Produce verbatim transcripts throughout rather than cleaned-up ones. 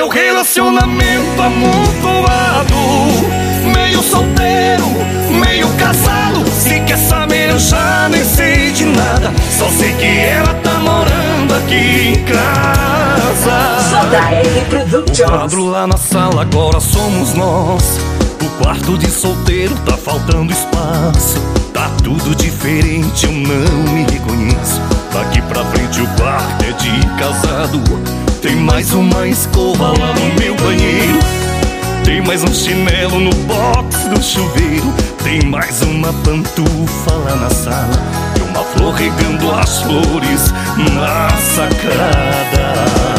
meu relacionamento amontoado, meio solteiro, meio casado. Se quer saber eu já nem sei de nada, só sei que ela tá morando aqui em casa. Só da R Productions. O quadro lá na sala agora somos nós. O quarto de solteiro tá faltando espaço. Tá tudo diferente, eu não me reconheço. Daqui pra frente o quarto é de casado. Tem mais uma escova lá no meu banheiro, tem mais um chinelo no box do chuveiro, tem mais uma pantufa lá na sala e uma flor regando as flores na sacada.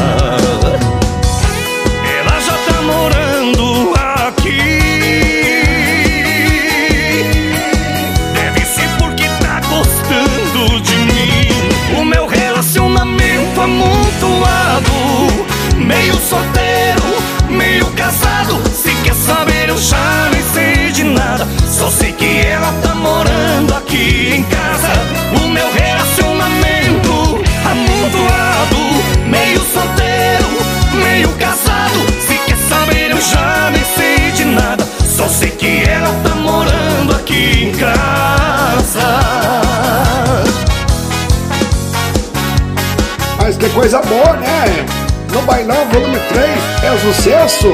Ela já tá morando aqui, deve ser porque tá gostando de mim. O meu relacionamento amontoado, meio solteiro, meio casado. Se quer saber eu já nem sei de nada, só sei que ela tá morando aqui em casa. O meu relacionamento amontoado, meio solteiro, meio casado. Se quer saber eu já nem sei de nada, só sei que ela tá morando aqui em casa. Mas que coisa boa, né? No Bailão Volume três é um sucesso.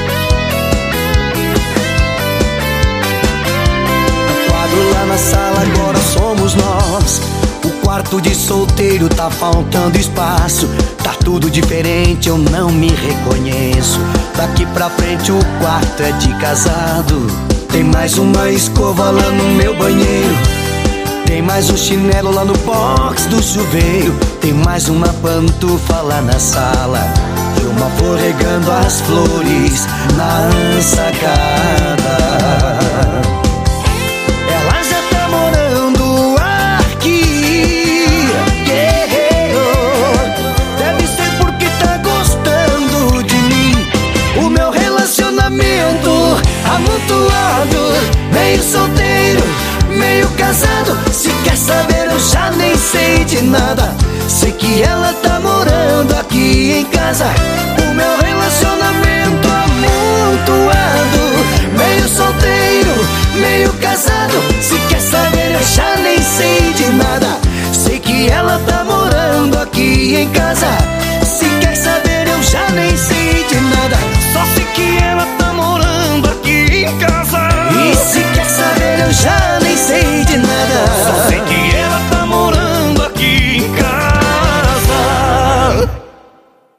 O quadro lá na sala agora somos nós. O quarto de solteiro tá faltando espaço. Tá tudo diferente, eu não me reconheço. Daqui pra frente o quarto é de casado. Tem mais uma escova lá no meu banheiro, tem mais um chinelo lá no box do chuveiro, tem mais uma pantufa lá na sala e uma flor regando as flores na sacada. Ela já tá morando aqui, yeah. Deve ser porque tá gostando de mim. O meu relacionamento amontoado, meio solteiro, meio casado. Se quer saber eu já nem sei de nada, sei que ela tá morando aqui em casa. O meu relacionamento amontoado, meio solteiro, meio casado. Se quer saber eu já nem sei de nada, sei que ela tá morando aqui em casa.